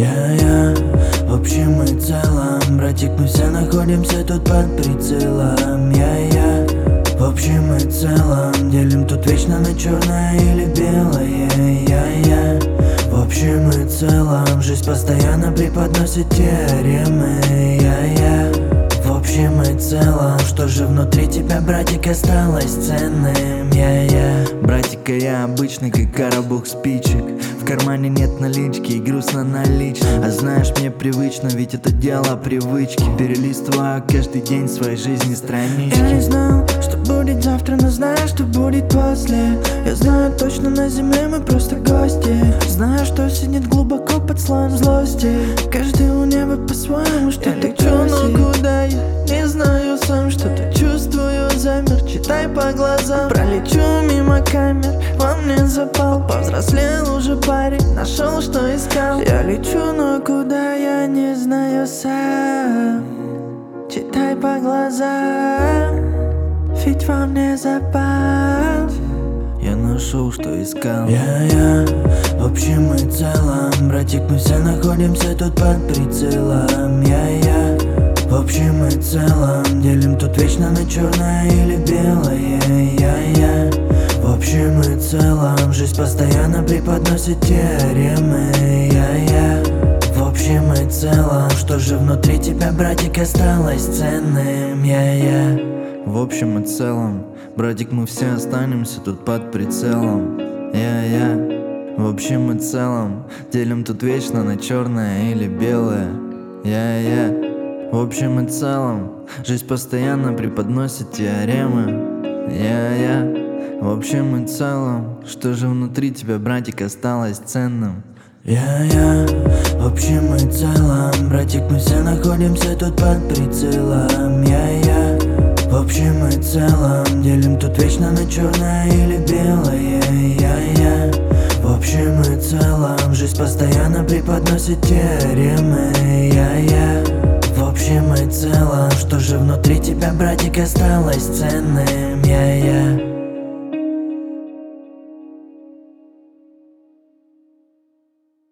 Я в общем и целом, братик, мы все находимся тут под прицелом. Я в общем и целом, делим тут вечно на черное или белое. Я в общем и целом, жизнь постоянно преподносит теоремы. Я в общем и целом, что же внутри тебя, братик, осталось ценным? Я Братика, я обычный, как коробок спичек. В кармане нет налички и грустно налично. А знаешь, мне привычно, ведь это дело привычки. Перелистываю каждый день своей жизни странички. Я не знал, что будет завтра, но знаю, что будет после. Я знаю точно, на земле мы просто гости. Знаю, что сидит глубоко под слоем злости. Каждый у неба по-своему что-то лечу, но куда я не знаю сам. Что-то чувствую, замер, читай по глазам. Пролечу мимо камер, во мне запал. Повзрослел уже парень, нашел, что искал. Я лечу, но куда я не знаю сам. Читай по глазам, ведь во мне запал. Я нашел, что искал. Я в общем и целом, братик, мы все находимся тут под прицелом. Я в общем и целом, делим тут вечно на черное или белое. Я в общем и целом, жизнь постоянно преподносит теоремы. Я в общем и целом, что же внутри тебя, братик, осталось ценным? Я В общем и целом, братик, мы все останемся тут под прицелом. Я в общем и целом, делим тут вечно на черное или белое. Я в общем и целом, жизнь постоянно преподносит теоремы. Я в общем и целом, что же внутри тебя, братик, осталось ценным? Я в общем и целом, братик, мы все находимся тут под прицелом. Я в общем и целом, делим тут вечно на черное или белое. Я в общем и целом, жизнь постоянно преподносит теоремы. Я в общем и целом, что же внутри тебя, братик, осталось ценным? Я